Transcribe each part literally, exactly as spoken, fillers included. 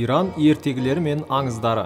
Иран ертегілері мен аңыздары.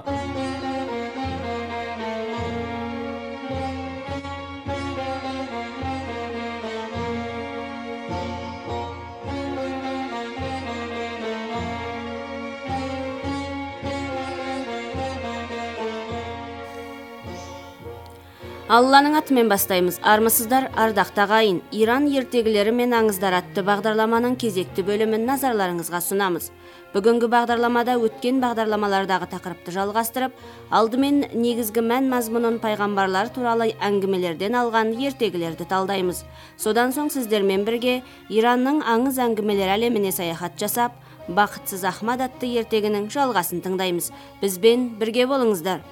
Алланың атымен бастаймыз. Армысыздар, ардақты ағайын. Иран ертегілері мен аңыздар атты бағдарламаның кезекті бөлімін назарларыңызға сұнамыз. Бүгінгі бағдарламада өткен бағдарламалардағы тақырыпты жалғастырып, алдымен негізгі мән мазмұнын пайғамбарлар туралы әңгімелерден алған ертегілерді талдаймыз. Содан соң сіздермен бірге Иранның аңыз әңгімелер әлеміне саяхат жасап, Бақытсыз Ахмад атты ертегінің жалғасын тыңдаймыз. Бізбен бірге болыңыздар.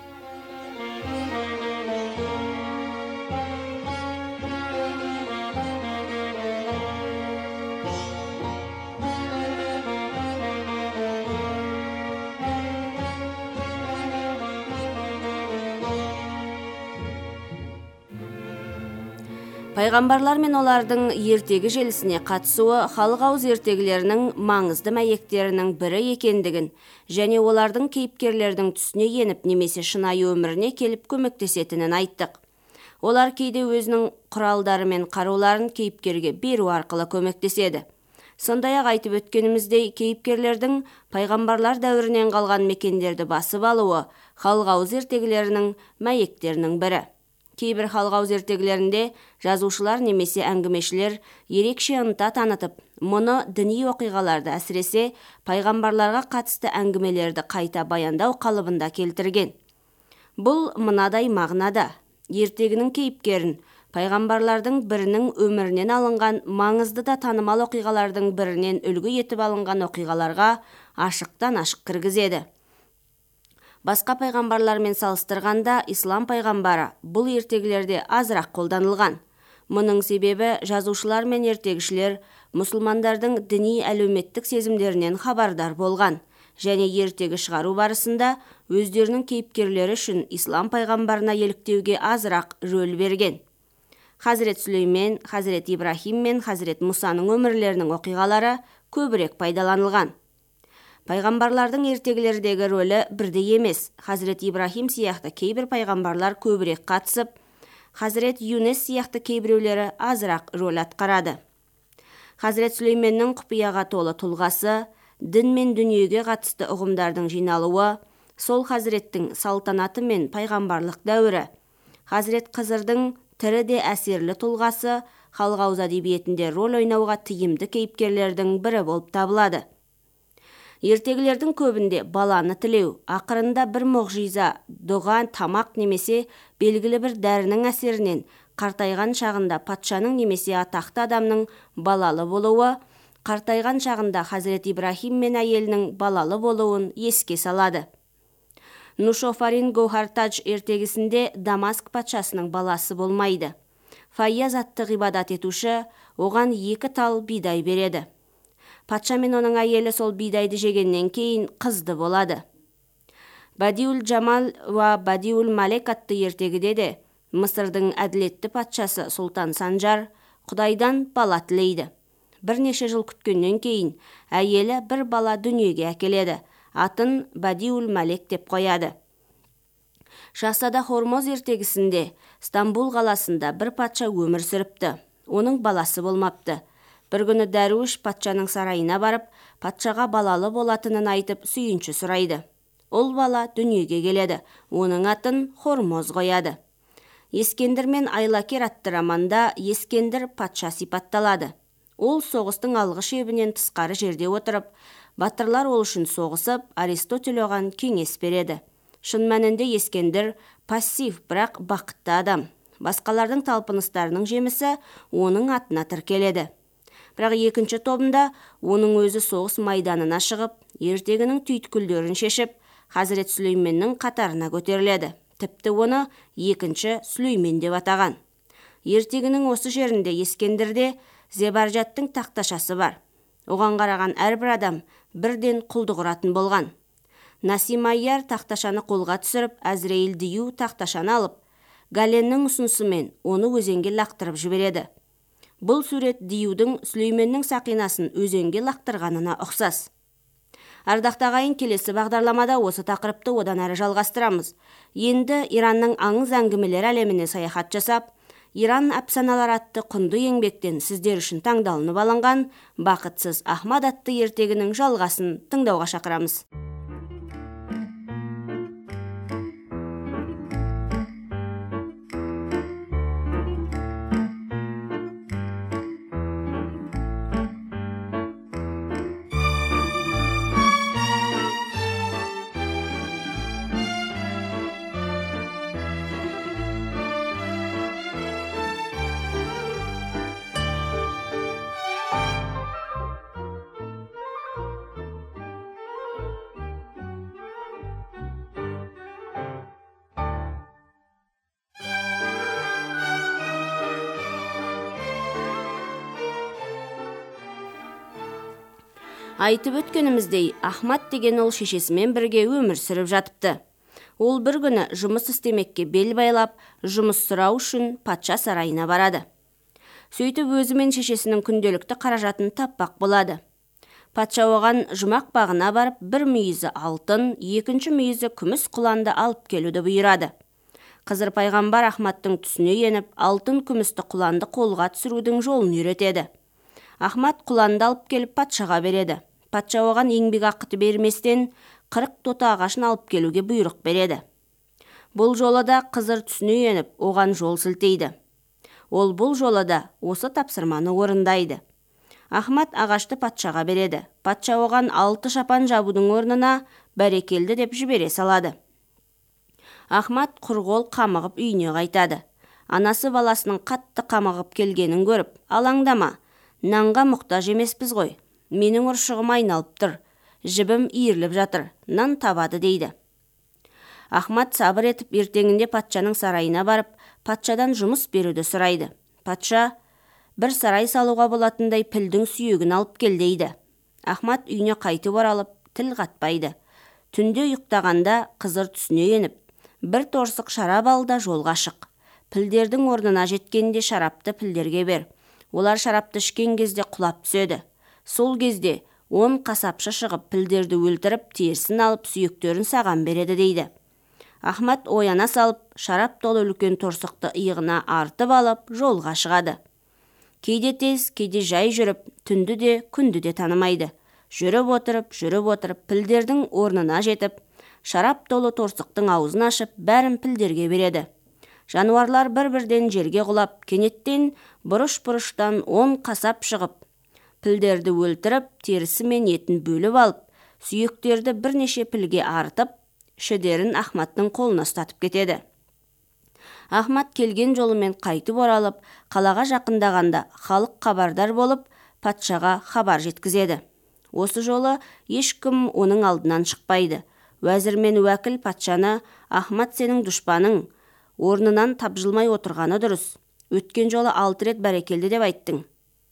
Пайғамбарлар мен олардың ертегі желісіне қатысуы халық ауыз ертегілерінің маңызды мәйектерінің бірі екендігін және олардың кейіпкерлердің түсіне еніп немесе шынайы өміріне келіп көмектесетінін айттық. Олар кейде өзінің құралдары мен қаруларын кейіпкерге беру арқылы көмектеседі. Сондай-ақ айтып өткеніміздей, кейіпкерлердің пайғамбарлар дәуірінен қалған мекендерді басып алуы халық ауыз ертегілерінің мәйектерінің бірі. Кейбір халық ауыз ертегілерінде жазушылар немесе әңгімешілер ерекше ынта танытып, мұны діни оқиғаларды, әсіресе пайғамбарларға қатысты әңгімелерді қайта баяндау қалыбында келтірген. Бұл мынадай мағынада: ертегінің кейіпкерін пайғамбарлардың бірінің өмірінен алынған маңызды да танымал оқиғалардың бірінен үлгі етіп алынған оқиғаларға ашықтан ашық кіргізеді. Басқа пайғамбарлармен салыстырғанда ислам пайғамбары бұл ертегілерде азырақ қолданылған. Мұның себебі жазушылар мен ертегішілер мұсылмандардың діни әлеуметтік сезімдерінен хабардар болған және ертегі шығару барысында өздерінің кейіпкерлері үшін ислам пайғамбарына еліктеуге азырақ рөл берген. Хазірет Сүлеймен, Хазірет Ибрахим мен Хазірет Мұсаның өмірлерінің оқиғалары көбірек пайдаланылған. Пайғамбарлардың ертегілердегі рөлі бірдей емес. Хазірет Ибрахим сияқты кейбір пайғамбарлар көбірек қатысып, Хазірет Юнес сияқты кейбіреулері азырақ рөл атқарады. Хазірет Сүлейменнің құпияға толы тұлғасы, дін мен дүниеге қатысты ұғымдардың жиналуы, сол Хазіреттің салтанаты мен пайғамбарлық дәуірі, Хазірет Қызырдың тірі де әсерлі тұлғасы халық ауыз әдебиетінде рөл ойнауға тиімді кейіпкерлердің бірі болып табылады. Ертегілердің көбінде баланы тілеу, ақырында бір мұғжиза, дұға, тамақ немесе белгілі бір дәрінің әсерінен қартайған шағында патшаның немесе атақты адамның балалы болуы, қартайған шағында Хазірет Ибрахим мен әйелінің балалы болуын еске салады. Нушофарин Гоухартадж ертегісінде Дамаск патшасының баласы болмайды. Файяз атты ғибадат етуші оған екі тал бидай береді. Патша мен оның әйелі сол бидайды жегеннен кейін қызды болады. Бадиул Джамал ва Бадиул Малек атты ертегіде де Мысырдың әділетті патшасы Сұлтан Санжар Құдайдан бала тілейді. Бірнеше жыл күткеннен кейін әйелі бір бала дүниеге әкеледі. Атын Бадиул Малек деп қояды. Шахзада Хормоз ертегісінде Стамбул қаласында бір патша өмір сүріпті. Оның баласы болмапты. Бір күні дәруіш патшаның сарайына барып, патшаға балалы болатынын айтып сүйінші сұрайды. Ол бала дүниеге келеді. Оның атын Хормоз қояды. Ескендір мен Айлакер атты романда Ескендір патша сипатталады. Ол соғыстың алғы шебінен тысқары жерде отырып, батырлар ол үшін соғысып, Аристотель оған кеңес береді. Шын мәнінде Ескендір пассив, бірақ бақытты адам. Басқалардың талпыныстарының жемісі оның атына тіркеледі. Бірақ екінші тобында оның өзі соғыс майданына шығып, ертегінің түйткілдерін шешіп, Хазірет Сүлейменнің қатарына көтеріледі. Тіпті оны екінші Сүлеймен деп атаған. Ертегінің осы жерінде Ескендірде Зебаржаттың тақташасы бар. Оған қараған әрбір адам бірден құлдық ұратын болған. Насим Айяр тақташаны қолға түсіріп, Әзірейіл Дию тақташаны алып, Галеннің ұсынысымен оны өзенге лақтырып жібереді. Бұл сурет Диюдың Сүлейменнің сақинасын өзенге лақтырғанына ұқсас. Ардақты ағайын, келесі бағдарламада осы тақырыпты одан әрі жалғастырамыз. Енді Иранның аңыз әңгімелер әлеміне саяхат жасап, Иран әпсаналар атты құнды еңбектен сіздер үшін таңдалынып алынған Бақытсыз Ахмад атты ертегінің жалғасын тыңдауға шақырамыз. Айтып өткеніміздей, Ахмад деген ол шешесімен бірге өмір сүріп жатыпты. Ол бір күні жұмыс істемекке бел байлап, жұмыс сұрау үшін патша сарайына барады. Сөйтіп өзі мен шешесінің күнделікті қаражатын таппақ болады. Патша оған жұмақ бағына барып, бір мүйізі алтын, екінші мүйізі күміс құланды алып келуді бұйырады. Қызыр пайғамбар Ахмадтың түсіне еніп, алтын күмісті құланды қолға түсірудің жолын үйретеді. Ахмад құланды алып келіп патшаға береді. Патша оған еңбек ақыты берместен қырық тота ағашын алып келуге бұйрық береді. Бұл жолы да Қызыр түсіне еніп, оған жол сілтейді. Ол бұл жолы да осы тапсырманы орындайды. Ахмад ағашты патшаға береді. Патша оған алты шапан жабудың орнына бәрекелді деп жібере салады. Ахмад құрғол қамығып үйіне қайтады. Анасы баласының қатты қамығып келгенін көріп, алаңдама, нанға мұқтаж емеспіз ғой. Менің ұршығым айналып тұр, жібім иіріліп жатыр, нан табады дейді. Ахмад сабыр етіп ертеңінде патшаның сарайына барып, патшадан жұмыс беруді сұрайды. Патша, бір сарай салуға болатындай пілдің сүйегін алып кел дейді. Ахмад үйіне қайтып оралып, тіл қатпайды. Түнде ұйықтағанда Қызыр түсіне еніп, бір торсық шарап ал да жолға шық. Пілдердің орнына жеткенде шарапты пілдерге бер. Олар шарапты ішкен кезде құлап түседі. Сол кезде он қасапшы шығып пілдерді өлтіріп, терісін алып сүйектерін саған береді дейді. Ахмад ояна салып, шарап толы үлкен торсықты иығына артып алып, жолға шығады. Кейде тез, кейде жай жүріп, түнді де, күнді де танымайды. Жүріп отырып, жүріп отырып, пілдердің орнына жетіп, шарап толы торсықтың аузын ашып, бәрін пілдерге береді. Жануарлар бір-бірден жерге құлап, кенеттен бұрыш-бұрыштан он қасап шығып, пілдерді өлтіріп, терісі мен етін бөліп алып, сүйектерді бірнеше пілге артып, шідерін Ахмадтың қолына ұстатып кетеді. Ахмад келген жолымен қайтып оралып, қалаға жақындағанда халық хабардар болып, патшаға хабар жеткізеді. Осы жолы ешкім оның алдынан шықпайды. Уәзір мен уәкіл патшаны, Ахмад сенің дұшпаның, орнынан тапжылмай отырғаны дұрыс. Өткен жолы алты рет бәрекелді деп айттың.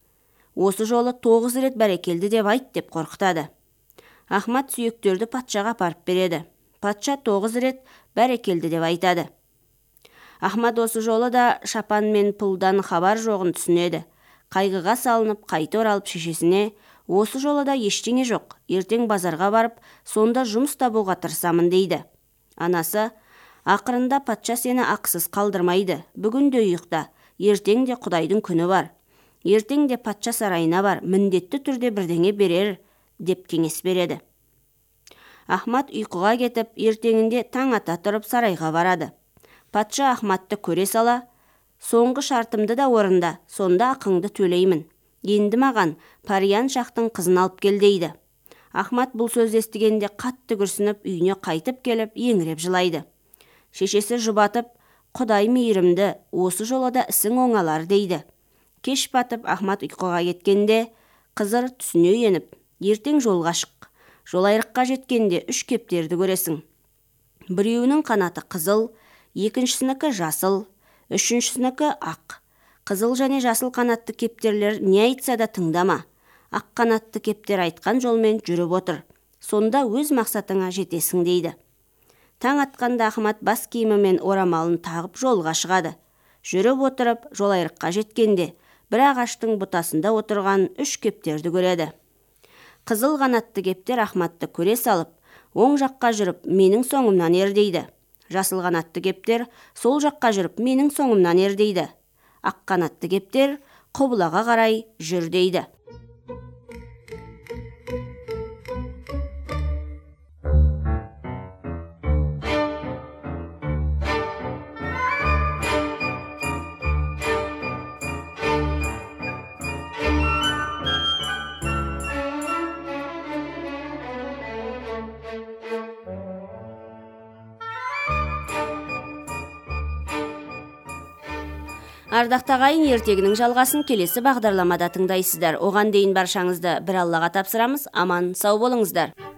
Осы жолы тоғыз рет бәрекелді деп айт деп қорқытады. Ахмад сүйектерді патшаға апарып береді. Патша тоғыз рет бәрекелді деп айтады. Ахмад осы жолы да шапан мен пұлдан хабар жоғын түсінеді. Қайғыға салынып, қайта оралып шешесіне, осы жолы да ештеңе жоқ, ертең базарға барып, сонда жұмыс табуға тырысамын дейді. Анасы, ақырында патша сені ақысыз қалдырмайды, бүгін де ұйықта, ертең де Құдайдың күні бар. Ертең де патша сарайына бар, міндетті түрде бірдеңе берер, деп кеңес береді. Ахмад ұйқыға кетіп, ертеңінде таң ата тұрып сарайға барады. Патша Ахмадты көре сала, соңғы шартымды да орында, сонда ақыңды төлеймін. Енді маған Париян шахтың қызын алып кел дейді. Ахмад бұл сөз естігенде қатты күрсініп, үйіне қайтып келіп, еңіреп жылайды. Шешесі жұбатып, Құдай мейірімді, осы жолы да ісің оңалар дейді. Кеш батып, Ахмад ұйқыға кеткенде, Қызыр түсіне еніп, ертең жолға шық. Жолайрыққа жеткенде үш кептерді көресің. Біреуінің қанаты қызыл, екіншісінікі жасыл, үшіншісінікі ақ. Қызыл және жасыл қанатты кептерлер не айтса да тыңдама. Ақ қанатты кептер айтқан жолмен жүріп отыр. Сонда өз мақсатыңа жетесің дейді. Таң атқанда Ахмад бас киімі мен орамалын тағып жолға шығады. Жүріп отырып, жолайрыққа жеткенде, бір ағаштың бұтасында отырған үш кептерді көреді. Қызыл қанатты кептер Ахматты көре салып, оң жаққа жүріп, менің соңымнан ердейді. Жасыл қанатты кептер сол жаққа жүріп, менің соңымнан ердейді. Ақ қанатты кептер құбылаға қарай жүр дейді. Ардақты ағайын, ертегінің жалғасын келесі бағдарламада тыңдайсыздар. Оған дейін баршаңызды бір Аллаға тапсырамыз. Аман сау болыңыздар.